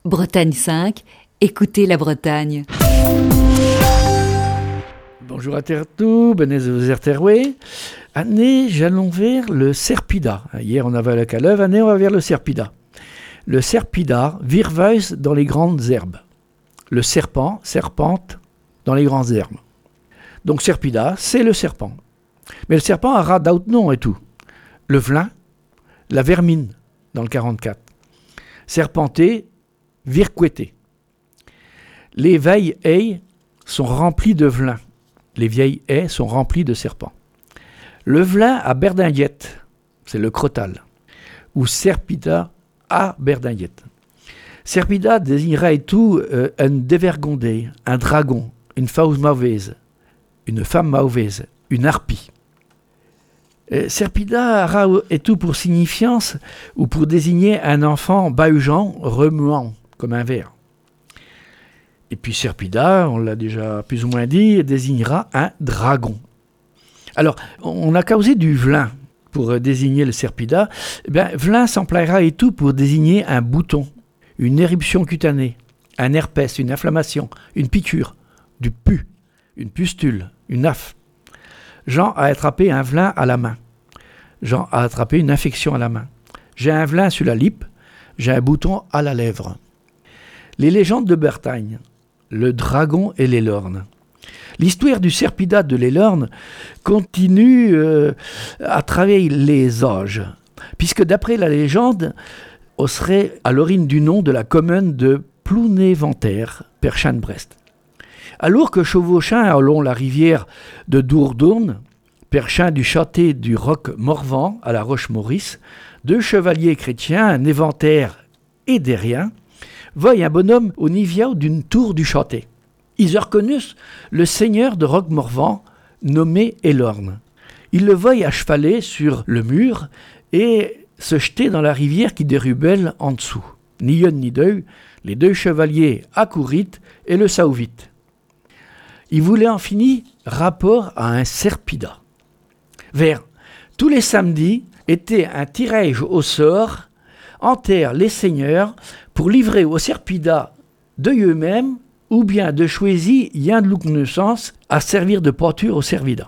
Bretagne 5, écoutez la Bretagne. Bonjour à Tertou, benez vous erterwe. Année, j'allons vers le Serpida. Hier, on avait la Caleuve, année, on va vers le Serpida. Le Serpida virveuse dans les grandes herbes. Le serpent, serpente dans les grandes herbes. Donc Serpida, c'est le serpent. Mais le serpent a d'autres noms et tout. Le vlin, la vermine, dans le 44. Serpenté, virqueté. Les vieilles haies sont remplies de vlin. Les vieilles haies sont remplies de serpents. Le vlin à berdinguette, c'est le crotal, ou Serpida à berdinguette. Serpida désignerait tout un dévergondé, un dragon, une fausse mauvaise, une femme mauvaise, une harpie. Serpida a et tout pour signifiance ou pour désigner un enfant bahugeant, remuant, comme un ver. Et puis Serpida, on l'a déjà plus ou moins dit, désignera un dragon. Alors, on a causé du vlin pour désigner le Serpida. Eh bien, vlin s'emploiera et tout pour désigner un bouton, une éruption cutanée, un herpès, une inflammation, une piqûre, du pus, une pustule, une affe. Jean a attrapé un vlin à la main. Jean a attrapé une infection à la main. J'ai un vlin sur la lippe, j'ai un bouton à la lèvre. Les légendes de Bretagne, le dragon et les lornes. L'histoire du Serpida de l'Élorne continue à travers les âges, puisque d'après la légende, on serait à l'origine du nom de la commune de Plounéventaire, Perchin-Brest. Alors que chevauchant along la rivière de Dourdourne, Perchin du château du Roc Morvan à la Roche-Maurice, deux chevaliers chrétiens, un éventaire et des riens, voient un bonhomme au niviao d'une tour du château. Ils reconnurent le seigneur de Roc-Morvan, nommé Élorne. Ils le voient à chevaler sur le mur et se jeter dans la rivière qui dérubelle en dessous. Ni un ni deux, les deux chevaliers accourent et le sauvent. Ils voulaient en finir rapport à un Serpida. Vers tous les samedis était un tirage au sort enterre les seigneurs pour livrer au Serpida de eux-mêmes ou bien de choisir y'un de l'oucnescence à servir de pâture au Servida.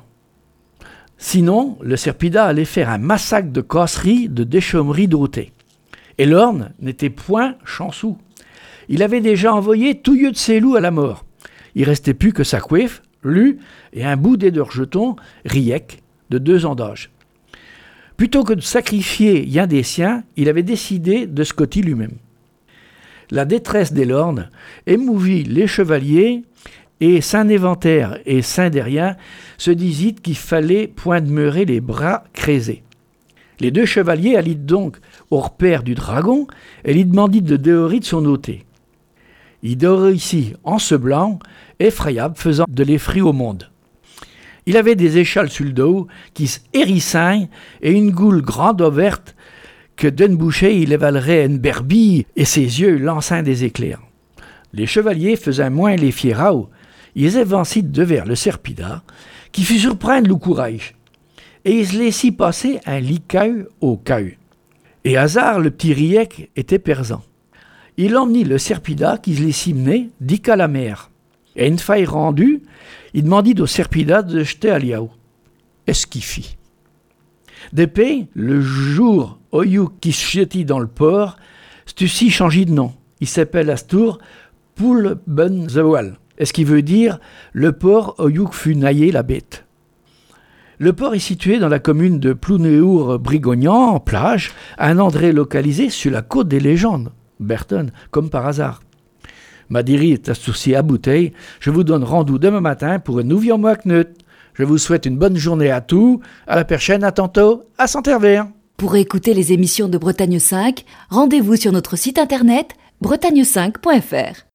Sinon, le Serpida allait faire un massacre de casseries, de déchaumeries d'autées. Et l'Orne n'était point chanceux. Il avait déjà envoyé tout lieu de ses loups à la mort. Il restait plus que sa coiffe, lui, et un bout des deux jetons, riec, de 2 ans d'âge. Plutôt que de sacrifier y'un des siens, il avait décidé de scotter lui-même. La détresse des lornes émouvit les chevaliers et Saint-Éventaire et Saint-Dérien se disit qu'il fallait point demeurer les bras crésés. Les deux chevaliers allient donc au repère du dragon et lui demandit de déhorer de son ôté. Il déhorait ici en ce blanc, effrayable, faisant de l'effroi au monde. Il avait des échelles sur le dos qui s'hérissaient et une goule grande ouverte que d'une bouchée il évalerait une berbille et ses yeux lançaient des éclairs. Les chevaliers faisaient moins les fieraux, ils avancèrent devers le Serpida, qui fut surprendre le courage, et ils laissèrent passer un licaille au caille. Et hasard, le petit riec était persan. Il emmenit le Serpida qui se laissait mener d'Ica la mer. Et une faille rendue, il demandit au Serpida de jeter à liao. Est-ce qu'il fit? Depuis, le jour Oyou qui se jetit dans le port, c'est aussi changé de nom. Il s'appelle Astour Poule Ben Zawal. Est-ce qui veut dire le port Oyou fut naillé la bête. Le port est situé dans la commune de Plounéour-Brigognan, en plage, un endroit localisé sur la côte des légendes, Berton, comme par hasard. Madiri est associé à Bouteille. Je vous donne rendez-vous demain matin pour un nouveau mois Knut. Je vous souhaite une bonne journée à tous. À la prochaine, à tantôt, à Saint-Hervé. Pour écouter les émissions de Bretagne 5, rendez-vous sur notre site internet bretagne5.fr.